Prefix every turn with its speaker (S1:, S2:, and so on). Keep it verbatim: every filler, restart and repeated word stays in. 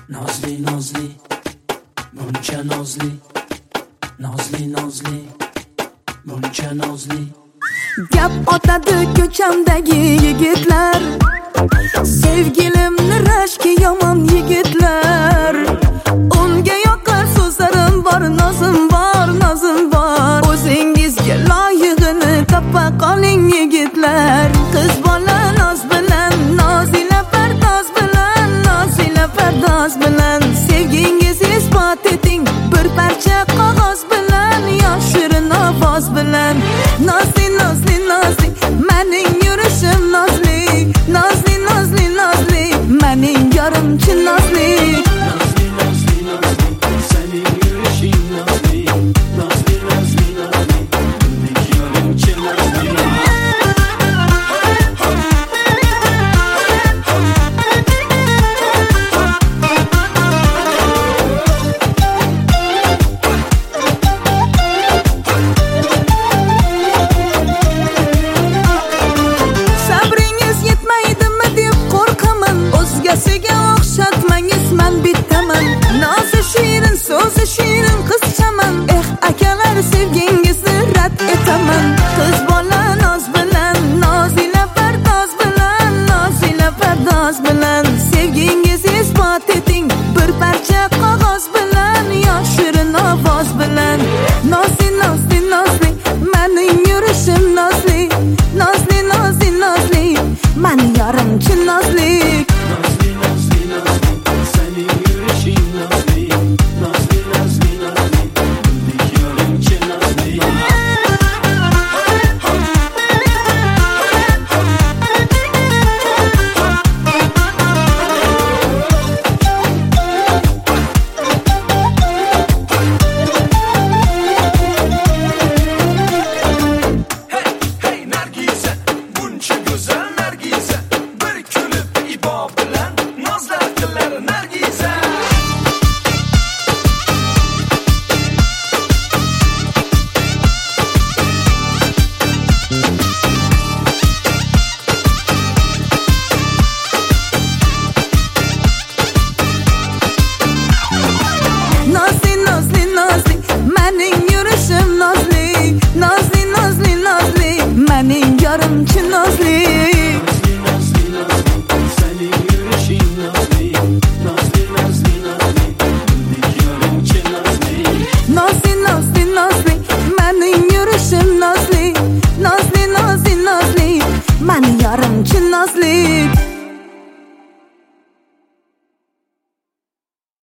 S1: Nozli nozli, muncha nozli, nozli nozli, muncha nozli.
S2: Gap otadi ko'chamdagi yigitlar, sevgilimni rashki yomon yigitlar. Unga yoqar so'zlarim bor, nozim bor, nozim bor. O'zingizga loyig'ini topa qoling yigitlar. Qiz bola noz bilan, nozila pardoz bilan, nozila pardoz bilan sevgingiz isbot eting bir parcha qog'oz bilan, yoshirin ovoz bilan. Nozli nozli nozli, mening yurishim nozli, nozli nozli nozli, mening yorimchi nozli.
S1: Nozli nozli nozli, sening yurishing nozli, nozli nozli nozli, mening yorimchi nozli.
S2: O'zgasiga o'xshatmangiz, men bittaman. Nozi shirin, so'zi shirin qizchaman. Eh akalar, sevgingizni rad etaman. Qiz bola noz bilan, nozila pardoz bilan, nozila pardoz bilan sevgingiz isbot eting bir parcha qog'oz bilan, yoshirin ovoz bilan. Nozli nozli nozli, mening yurishim nozli, nozli nozli nozli, mening yorimchi nozli.
S1: Nozli nozli nozli, sening yurishing nozli, nozli nozli nozli, mening yorimchi nozli.
S3: Hey hey Nargiza, buncha go'zal Nargiza, bir kulib ibo bilan nozlar qilar Nargiza.
S2: Nozli nozli nozli, mening yurishim nozli, nozli nozli nozli, mening yorimchi nozli.
S1: Nozli nozli nozli, sening yurishing nozli, nozli nozli nozli, mening yorimchi nozli.
S2: Nozli nozli nozli, mening yurishim nozli, nozli nozli nozli, mening yorimchi nozli.